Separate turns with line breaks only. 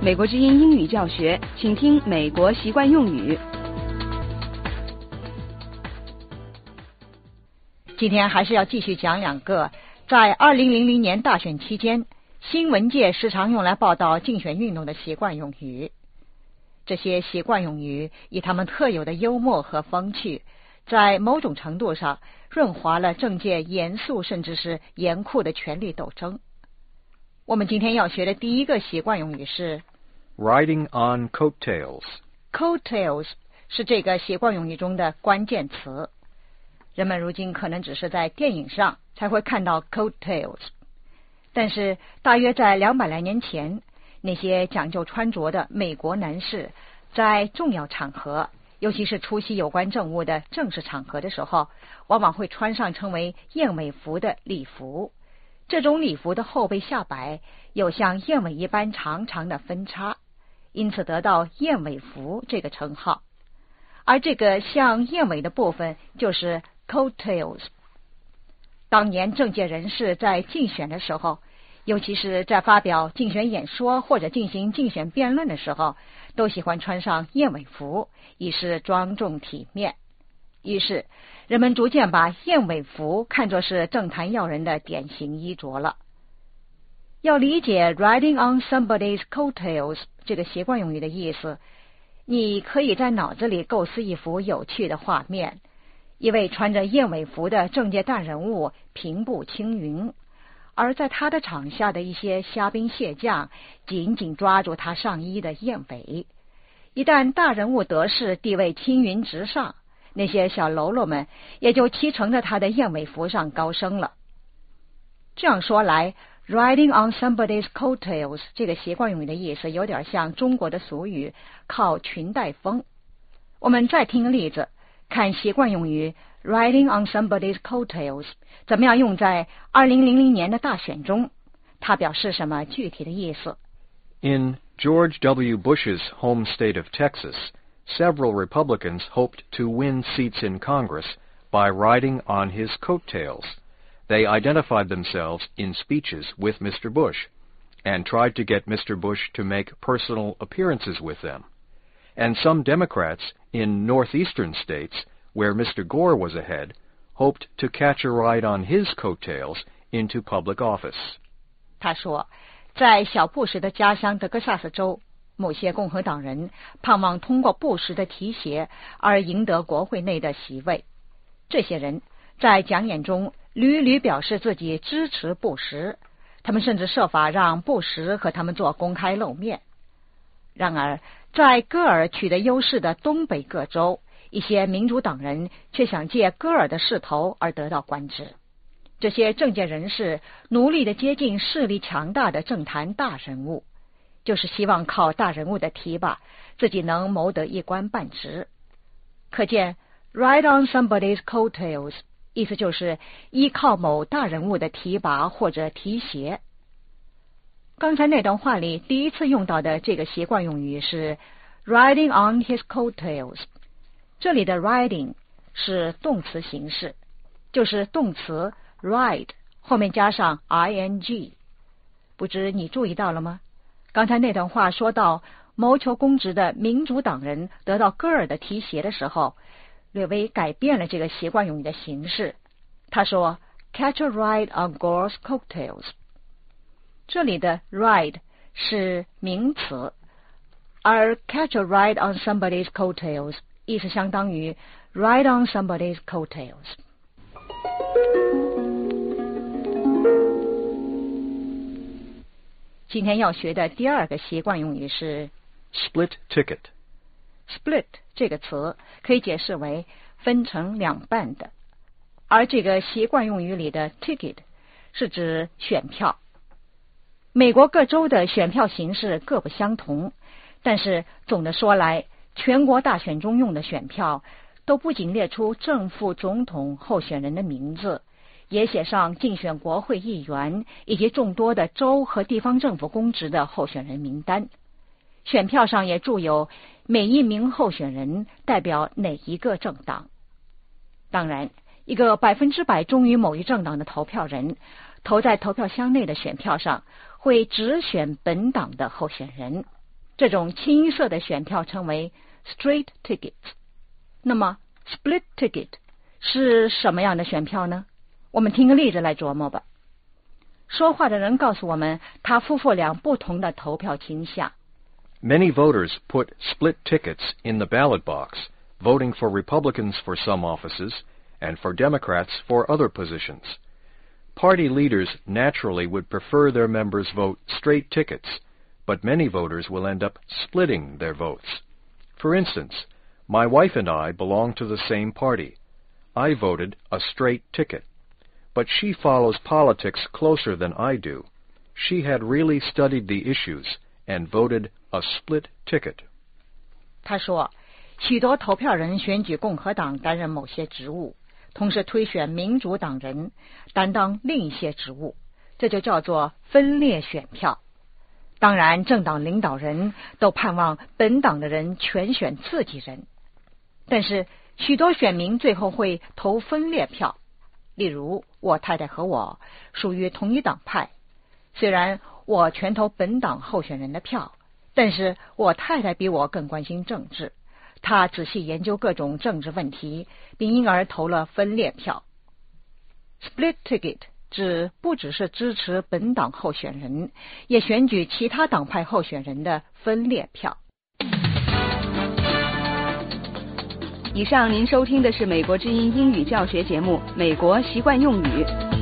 美国之音英语教学，请听美国习惯用语。
今天还是要继续讲两个在2000年大选期间新闻界时常用来报道竞选运动的习惯用语。这些习惯用语以他们特有的幽默和风趣，在某种程度上润滑了政界严肃甚至是严酷的权力斗争。我们今天要学的第一个习惯用语是
Riding on coattails。Coattails
是这个习惯用语中的关键词。人们如今可能只是在电影上才会看到 coattails， 但是大约在200来年前，那些讲究穿着的美国男士在重要场合，尤其是出席有关政务的正式场合的时候，往往会穿上称为燕尾服的礼服。这种礼服的后背下摆有像燕尾一般长长的分叉，因此得到燕尾服这个称号。而这个像燕尾的部分就是coattails。 当年政界人士在竞选的时候，尤其是在发表竞选演说或者进行竞选辩论的时候，都喜欢穿上燕尾服，以示庄重体面。于是人们逐渐把燕尾服看作是政坛要人的典型衣着了。要理解 riding on somebody's coattails 这个习惯用语的意思，你可以在脑子里构思一幅有趣的画面。一位穿着燕尾服的政界大人物平步青云，而在他的场下的一些虾兵蟹将紧紧抓住他上衣的燕尾。一旦大人物得势，地位青云直上，那些小喽啰们也就骑乘着他的燕尾服上高升了。这样说来， riding on somebody's coattails 这个习惯用语的意思有点像中国的俗语靠裙带风。我们再听个例子，看习惯用语 riding on somebody's coattails 怎么样用在2000年的大选中，它表示什么具体的意思。
In George W. Bush's home state of Texas, several Republicans hoped to win seats in Congress by riding on his coattails. They identified themselves in speeches with Mr. Bush and tried to get Mr. Bush to make personal appearances with them. And some Democrats in northeastern states, where Mr. Gore was ahead, hoped to catch a ride on his coattails into public office.
他说，在小布什的家乡德克萨斯州，某些共和党人盼望通过布什的提携而赢得国会内的席位。这些人在讲演中屡屡表示自己支持布什，他们甚至设法让布什和他们做公开露面。然而在戈尔取得优势的东北各州，一些民主党人却想借戈尔的势头而得到官职。这些政界人士努力地接近势力强大的政坛大人物，就是希望靠大人物的提拔，自己能谋得一官半职。可见 ride on somebody's coattails 意思就是依靠某大人物的提拔或者提携。刚才那段话里第一次用到的这个习惯用语是 riding on his coattails。 这里的 riding 是动词形式，就是动词 ride 后面加上 ing。 不知你注意到了吗？刚才那段话说到谋求公职的民主党人得到戈尔的提携的时候，略微改变了这个习惯用语的形式。他说 catch a ride on Gore's coattails。 这里的 ride 是名词，而 catch a ride on somebody's coattails 意思相当于 ride on somebody's coattails。 今天要学的第二个习惯用语是
Split ticket。Split
这个词可以解释为分成两半的，而这个习惯用语里的 ticket 是指选票。美国各州的选票形式各不相同，但是总的说来，全国大选中用的选票都不仅列出正副总统候选人的名字，也写上竞选国会议员以及众多的州和地方政府公职的候选人名单。选票上也注有每一名候选人代表哪一个政党。当然，一个100%忠于某一政党的投票人，投在投票箱内的选票上会只选本党的候选人。 这种清一色的选票称为 straight tickets。 那么 split ticket 是什么样的选票呢？我们听个例子来琢磨吧。说话的人告诉我们他夫妇俩不同的投票倾向。
Many voters put split tickets in the ballot box, voting for Republicans for some offices and for Democrats for other positions. Party leaders naturally would prefer their members vote straight tickets, but many voters will end up splitting their votes. For instance, my wife and I belong to the same party. I voted a straight ticket, but she follows politics closer than I do. She had really studied the issues and voted a split ticket.
他说，许多投票人选举共和党担任某些职务，同时推选民主党人担当另一些职务，这就叫做分裂选票。当然，政党领导人都盼望本党的人全选自己人，但是许多选民最后会投分裂票。例如，我太太和我属于同一党派，虽然我全投本党候选人的票，但是我太太比我更关心政治，她仔细研究各种政治问题，并因而投了分裂票。 Split ticket 不只是支持本党候选人，也选举其他党派候选人的分裂票。
以上您收听的是美国之音英语教学节目《美国习惯用语》。